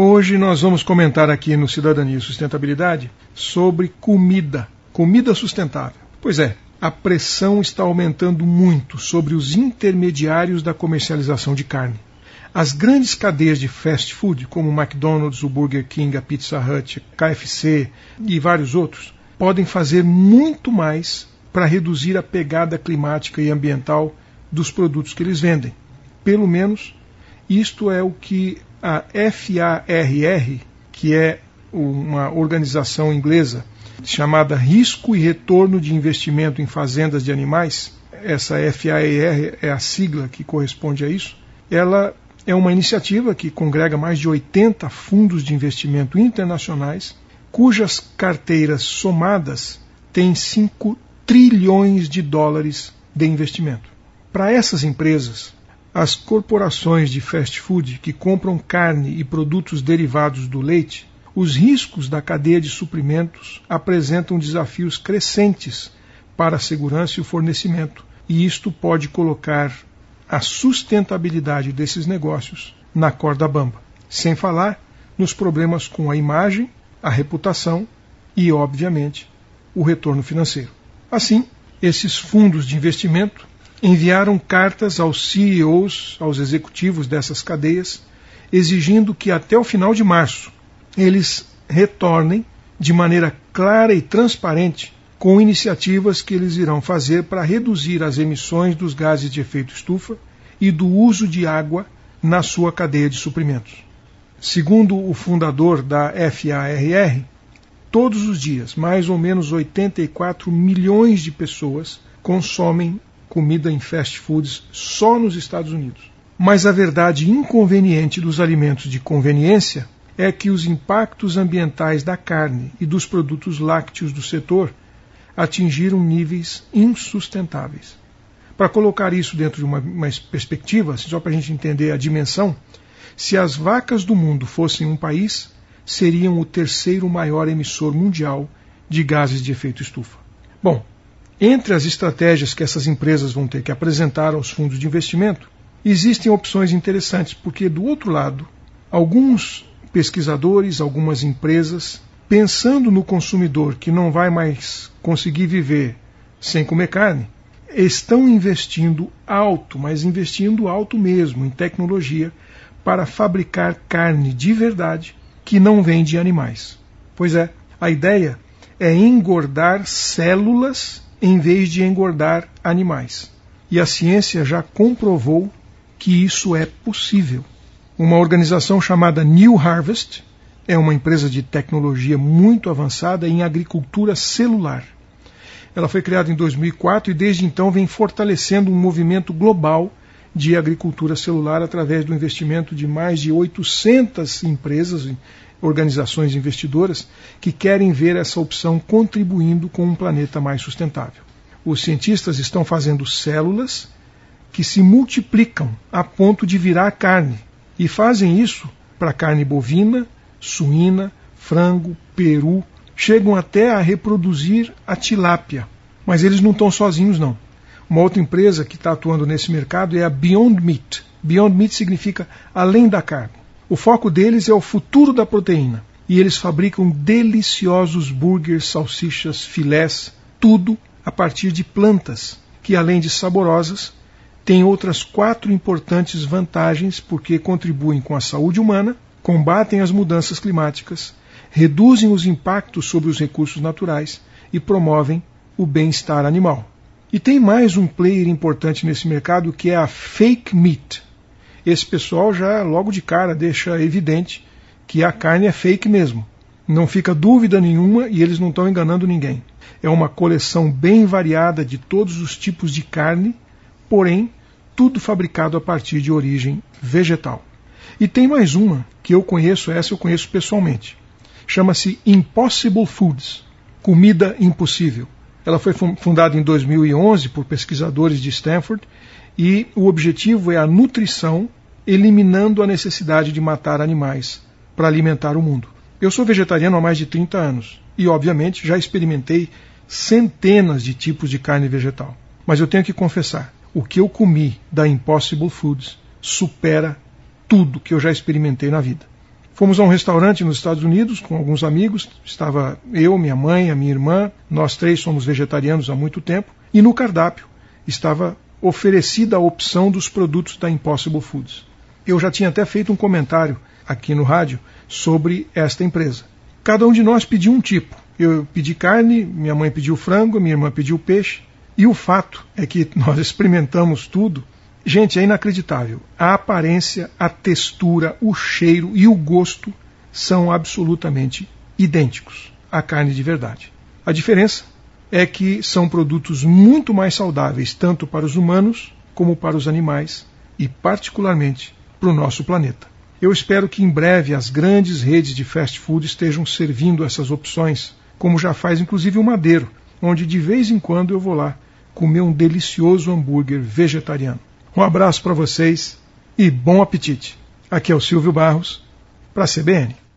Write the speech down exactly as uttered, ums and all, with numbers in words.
Hoje nós vamos comentar aqui no Cidadania e Sustentabilidade sobre comida, comida sustentável. Pois é, a pressão está aumentando muito sobre os intermediários da comercialização de carne. As grandes cadeias de fast food, como o McDonald's, o Burger King, a Pizza Hut, K F C e vários outros, podem fazer muito mais para reduzir a pegada climática e ambiental dos produtos que eles vendem. Pelo menos, isto é o que a F A R R, que é uma organização inglesa chamada Risco e Retorno de Investimento em Fazendas de Animais, essa F A R R é a sigla que corresponde a isso, ela é uma iniciativa que congrega mais de oitenta fundos de investimento internacionais, cujas carteiras somadas têm cinco trilhões de dólares de investimento. Para essas empresas, as corporações de fast food que compram carne e produtos derivados do leite, os riscos da cadeia de suprimentos apresentam desafios crescentes para a segurança e o fornecimento, e isto pode colocar a sustentabilidade desses negócios na corda bamba, sem falar nos problemas com a imagem, a reputação e, obviamente, o retorno financeiro. Assim, esses fundos de investimento enviaram cartas aos C E Os, aos executivos dessas cadeias, exigindo que até o final de março eles retornem de maneira clara e transparente com iniciativas que eles irão fazer para reduzir as emissões dos gases de efeito estufa e do uso de água na sua cadeia de suprimentos. Segundo o fundador da F A R R, todos os dias, mais ou menos oitenta e quatro milhões de pessoas consomem comida em fast foods só nos Estados Unidos. Mas a verdade inconveniente dos alimentos de conveniência é que os impactos ambientais da carne e dos produtos lácteos do setor atingiram níveis insustentáveis. Para colocar isso dentro de uma, uma perspectiva, só para a gente entender a dimensão, se as vacas do mundo fossem um país, seriam o terceiro maior emissor mundial de gases de efeito estufa. Bom, entre as estratégias que essas empresas vão ter que apresentar aos fundos de investimento, existem opções interessantes, porque do outro lado, alguns pesquisadores, algumas empresas, pensando no consumidor que não vai mais conseguir viver sem comer carne, estão investindo alto, mas investindo alto mesmo, em tecnologia, para fabricar carne de verdade que não vem de animais. Pois é, a ideia é engordar células em vez de engordar animais. E a ciência já comprovou que isso é possível. Uma organização chamada New Harvest é uma empresa de tecnologia muito avançada em agricultura celular. Ela foi criada em dois mil e quatro e desde então vem fortalecendo um movimento global de agricultura celular através do investimento de mais de oitocentas empresas, organizações investidoras, que querem ver essa opção contribuindo com um planeta mais sustentável. Os cientistas estão fazendo células que se multiplicam a ponto de virar carne, e fazem isso para carne bovina, suína, frango, peru, chegam até a reproduzir a tilápia. Mas eles não estão sozinhos, não. Uma outra empresa que está atuando nesse mercado é a Beyond Meat. Beyond Meat significa além da carne. O foco deles é o futuro da proteína. E eles fabricam deliciosos burgers, salsichas, filés, tudo a partir de plantas, que além de saborosas, têm outras quatro importantes vantagens porque contribuem com a saúde humana, combatem as mudanças climáticas, reduzem os impactos sobre os recursos naturais e promovem o bem-estar animal. E tem mais um player importante nesse mercado que é a fake meat. Esse pessoal já logo de cara deixa evidente que a carne é fake mesmo. Não fica dúvida nenhuma e eles não estão enganando ninguém. É uma coleção bem variada de todos os tipos de carne, porém tudo fabricado a partir de origem vegetal. E tem mais uma que eu conheço, essa eu conheço pessoalmente. Chama-se Impossible Foods, Comida Impossível. Ela foi fundada em dois mil e onze por pesquisadores de Stanford e o objetivo é a nutrição, eliminando a necessidade de matar animais para alimentar o mundo. Eu sou vegetariano há mais de trinta anos e, obviamente, já experimentei centenas de tipos de carne vegetal. Mas eu tenho que confessar, o que eu comi da Impossible Foods supera tudo que eu já experimentei na vida. Fomos a um restaurante nos Estados Unidos com alguns amigos, estava eu, minha mãe, a minha irmã, nós três somos vegetarianos há muito tempo, e no cardápio estava oferecida a opção dos produtos da Impossible Foods. Eu já tinha até feito um comentário aqui no rádio sobre esta empresa. Cada um de nós pediu um tipo. Eu pedi carne, minha mãe pediu frango, minha irmã pediu peixe, e o fato é que nós experimentamos tudo. Gente, é inacreditável. A aparência, a textura, o cheiro e o gosto são absolutamente idênticos à carne de verdade. A diferença é que são produtos muito mais saudáveis, tanto para os humanos como para os animais e, particularmente, para o nosso planeta. Eu espero que em breve as grandes redes de fast food estejam servindo essas opções, como já faz inclusive o Madeiro, onde de vez em quando eu vou lá comer um delicioso hambúrguer vegetariano. Um abraço para vocês e bom apetite. Aqui é o Silvio Barros, para a C B N.